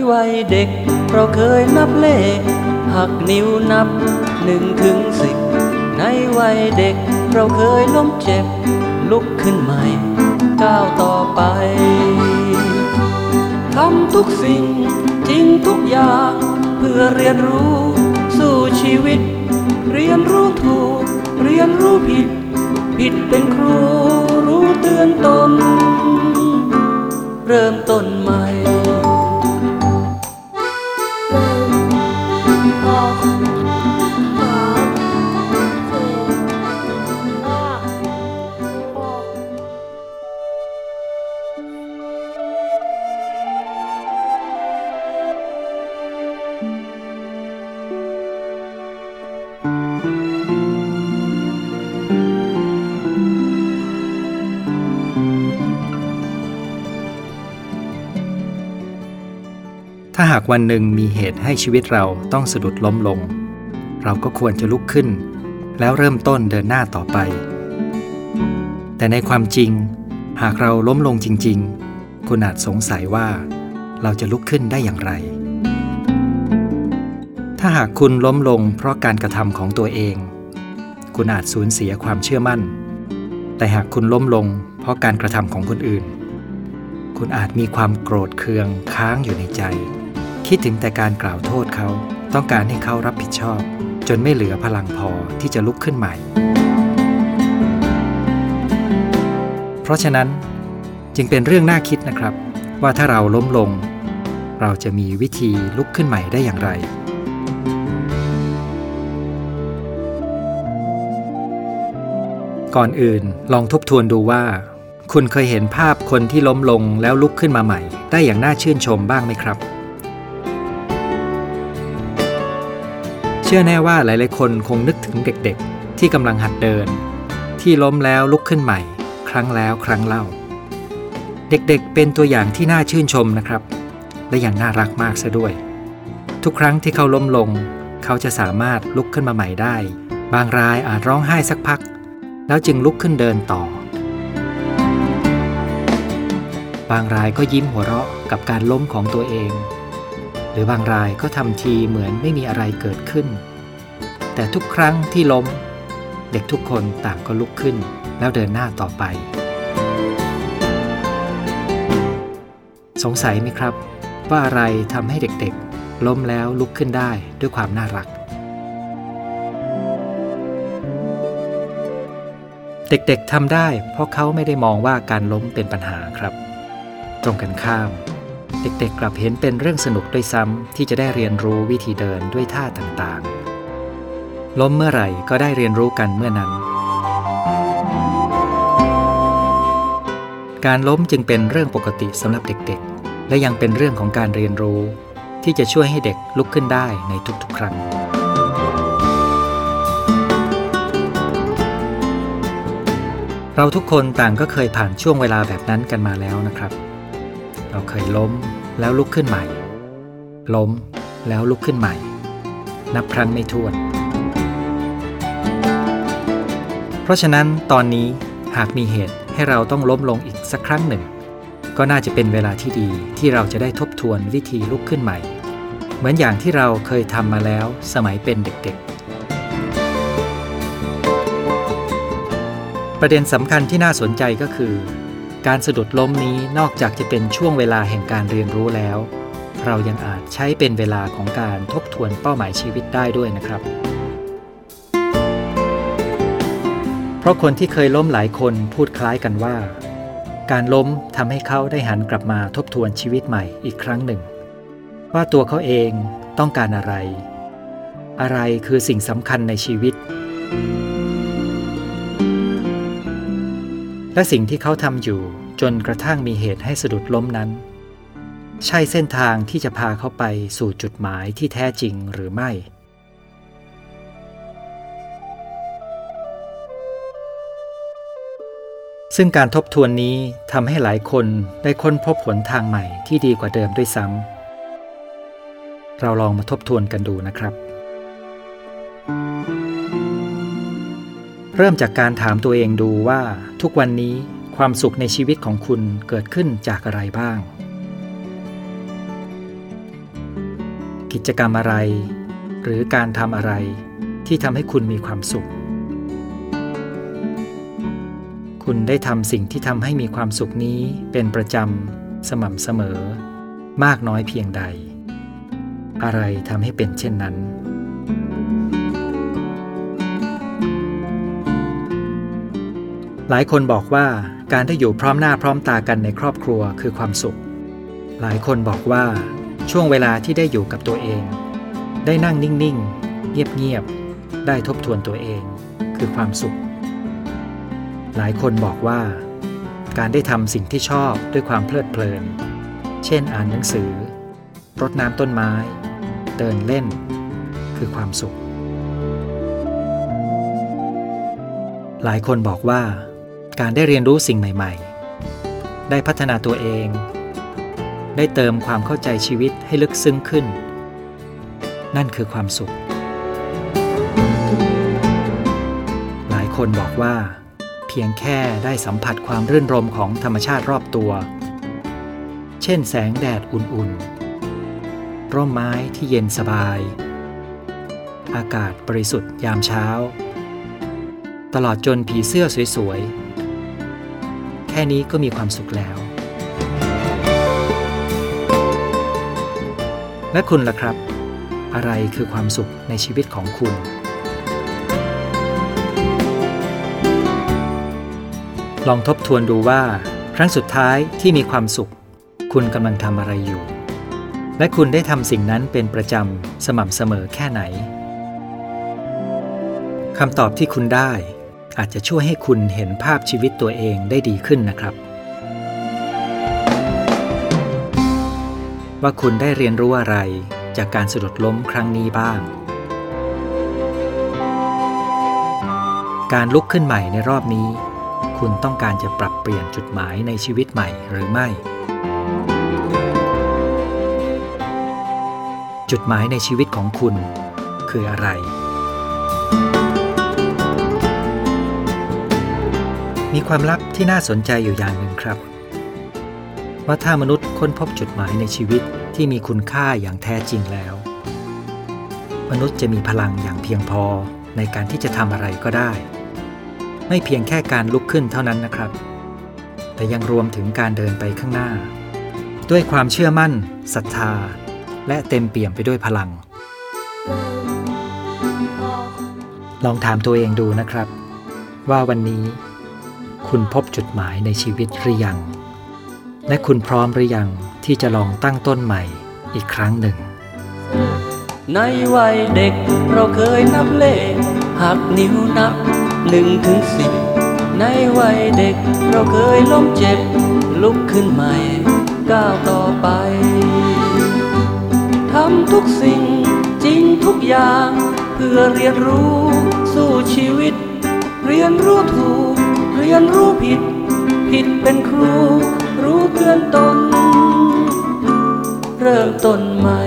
วัยเด็กเราเคยนับเลขหักนิ้วนับ1 ถึง 10ในวัยเด็กเราเคยล้มเจ็บลุกขึ้นใหม่ก้าวต่อไปทำทุกสิ่งจริงทุกอย่างเพื่อเรียนรู้สู่ชีวิตเรียนรู้ถูกเรียนรู้ผิดผิดเป็นครูรู้เตือนตนเริ่มต้นใหม่ถ้าหากวันหนึ่งมีเหตุให้ชีวิตเราต้องสะดุดล้มลงเราก็ควรจะลุกขึ้นแล้วเริ่มต้นเดินหน้าต่อไปแต่ในความจริงหากเราล้มลงจริงๆคุณอาจสงสัยว่าเราจะลุกขึ้นได้อย่างไรถ้าหากคุณล้มลงเพราะการกระทำของตัวเองคุณอาจสูญเสียความเชื่อมั่นแต่หากคุณล้มลงเพราะการกระทำของคนอื่นคุณอาจมีความโกรธเคืองค้างอยู่ในใจคิดถึงแต่การกล่าวโทษเขาต้องการให้เขารับผิดชอบจนไม่เหลือพลังพอที่จะลุกขึ้นใหม่เพราะฉะนั้นจึงเป็นเรื่องน่าคิดนะครับว่าถ้าเราล้มลงเราจะมีวิธีลุกขึ้นใหม่ได้อย่างไรก่อนอื่นลองทบทวนดูว่าคุณเคยเห็นภาพคนที่ล้มลงแล้วลุกขึ้นมาใหม่ได้อย่างน่าชื่นชมบ้างไหมครับเชื่อแน่ว่าหลายๆคนคงนึกถึงเด็กๆที่กำลังหัดเดินที่ล้มแล้วลุกขึ้นใหม่ครั้งแล้วครั้งเล่าเด็กๆเป็นตัวอย่างที่น่าชื่นชมนะครับและยังน่ารักมากซะด้วยทุกครั้งที่เขาล้มลงเขาจะสามารถลุกขึ้นมาใหม่ได้บางรายอาจร้องไห้สักพักแล้วจึงลุกขึ้นเดินต่อบางรายก็ยิ้มหัวเราะกับการล้มของตัวเองหรือบางรายก็ทำทีเหมือนไม่มีอะไรเกิดขึ้นแต่ทุกครั้งที่ล้มเด็กทุกคนต่างก็ลุกขึ้นแล้วเดินหน้าต่อไปสงสัยไหมครับว่าอะไรทำให้เด็กๆล้มแล้วลุกขึ้นได้ด้วยความน่ารักเด็กๆทำได้เพราะเขาไม่ได้มองว่าการล้มเป็นปัญหาครับตรงกันข้ามเด็กๆกลับเห็นเป็นเรื่องสนุกด้วยซ้ำที่จะได้เรียนรู้วิธีเดินด้วยท่าต่างๆล้มเมื่อไหร่ก็ได้เรียนรู้กันเมื่อนั้นการล้มจึงเป็นเรื่องปกติสำหรับเด็กๆและยังเป็นเรื่องของการเรียนรู้ที่จะช่วยให้เด็กลุกขึ้นได้ในทุกๆครั้งเราทุกคนต่างก็เคยผ่านช่วงเวลาแบบนั้นกันมาแล้วนะครับเราเคยล้มแล้วลุกขึ้นใหม่ล้มแล้วลุกขึ้นใหม่นับครั้งไม่ถ้วนเพราะฉะนั้นตอนนี้หากมีเหตุให้เราต้องล้มลงอีกสักครั้งหนึ่งก็น่าจะเป็นเวลาที่ดีที่เราจะได้ทบทวนวิธีลุกขึ้นใหม่เหมือนอย่างที่เราเคยทำมาแล้วสมัยเป็นเด็กๆประเด็นสำคัญที่น่าสนใจก็คือการสะดุดล้มนี้นอกจากจะเป็นช่วงเวลาแห่งการเรียนรู้แล้วเรายังอาจใช้เป็นเวลาของการทบทวนเป้าหมายชีวิตได้ด้วยนะครับเพราะคนที่เคยล้มหลายคนพูดคล้ายกันว่าการล้มทำให้เขาได้หันกลับมาทบทวนชีวิตใหม่อีกครั้งหนึ่งว่าตัวเขาเองต้องการอะไรคือสิ่งสำคัญในชีวิตและสิ่งที่เขาทำอยู่จนกระทั่งมีเหตุให้สะดุดล้มนั้นใช่เส้นทางที่จะพาเขาไปสู่จุดหมายที่แท้จริงหรือไม่ซึ่งการทบทวนนี้ทำให้หลายคนได้ค้นพบหนทางใหม่ที่ดีกว่าเดิมด้วยซ้ำเราลองมาทบทวนกันดูนะครับเริ่มจากการถามตัวเองดูว่าทุกวันนี้ความสุขในชีวิตของคุณเกิดขึ้นจากอะไรบ้างกิจกรรมอะไรหรือการทำอะไรที่ทำให้คุณมีความสุขคุณได้ทำสิ่งที่ทำให้มีความสุขนี้เป็นประจำสม่ำเสมอมากน้อยเพียงใดอะไรทำให้เป็นเช่นนั้นหลายคนบอกว่าการได้อยู่พร้อมหน้าพร้อมตากันในครอบครัวคือความสุขหลายคนบอกว่าช่วงเวลาที่ได้อยู่กับตัวเองได้นั่งนิ่งๆเงียบๆได้ทบทวนตัวเองคือความสุขหลายคนบอกว่าการได้ทำสิ่งที่ชอบด้วยความเพลิดเพลินเช่นอ่านหนังสือรดน้ำต้นไม้เดินเล่นคือความสุขหลายคนบอกว่าการได้เรียนรู้สิ่งใหม่ๆได้พัฒนาตัวเองได้เติมความเข้าใจชีวิตให้ลึกซึ้งขึ้นนั่นคือความสุขหลายคนบอกว่าเพียงแค่ได้สัมผัสความรื่นรมของธรรมชาติรอบตัวเช่นแสงแดดอุ่นๆร่มไม้ที่เย็นสบายอากาศบริสุทธิ์ยามเช้าตลอดจนผีเสื้อสวยๆแค่นี้ก็มีความสุขแล้วและคุณล่ะครับอะไรคือความสุขในชีวิตของคุณลองทบทวนดูว่าครั้งสุดท้ายที่มีความสุขคุณกำลังทำอะไรอยู่และคุณได้ทำสิ่งนั้นเป็นประจำสม่ำเสมอแค่ไหนคำตอบที่คุณได้อาจจะช่วยให้คุณเห็นภาพชีวิตตัวเองได้ดีขึ้นนะครับว่าคุณได้เรียนรู้อะไรจากการสะดุดล้มครั้งนี้บ้างการลุกขึ้นใหม่ในรอบนี้คุณต้องการจะปรับเปลี่ยนจุดหมายในชีวิตใหม่หรือไม่จุดหมายในชีวิตของคุณคืออะไรมีความลับที่น่าสนใจอยู่อย่างหนึ่งครับว่าถ้ามนุษย์ค้นพบจุดหมายในชีวิตที่มีคุณค่าอย่างแท้จริงแล้วมนุษย์จะมีพลังอย่างเพียงพอในการที่จะทำอะไรก็ได้ไม่เพียงแค่การลุกขึ้นเท่านั้นนะครับแต่ยังรวมถึงการเดินไปข้างหน้าด้วยความเชื่อมั่นศรัทธาและเต็มเปี่ยมไปด้วยพลังลองถามตัวเองดูนะครับว่าวันนี้คุณพบจุดหมายในชีวิตหรือยังและคุณพร้อมหรือยังที่จะลองตั้งต้นใหม่อีกครั้งหนึ่งในวัยเด็กเราเคยนับเลขหักนิ้วนับ1 ถึง 10ในวัยเด็กเราเคยล้มเจ็บลุกขึ้นใหม่ก้าวต่อไปทำทุกสิ่งจริงทุกอย่างเพื่อเรียนรู้สู้ชีวิตเรียนรู้ถูกเรียนรู้ผิดผิดเป็นครูรู้เตือนตนเริ่มต้นใหม่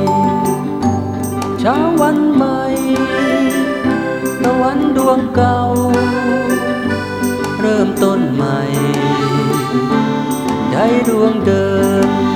เช้าวันใหม่ตะวันดวงเก่าเริ่มต้นใหม่ใจดวงเดิม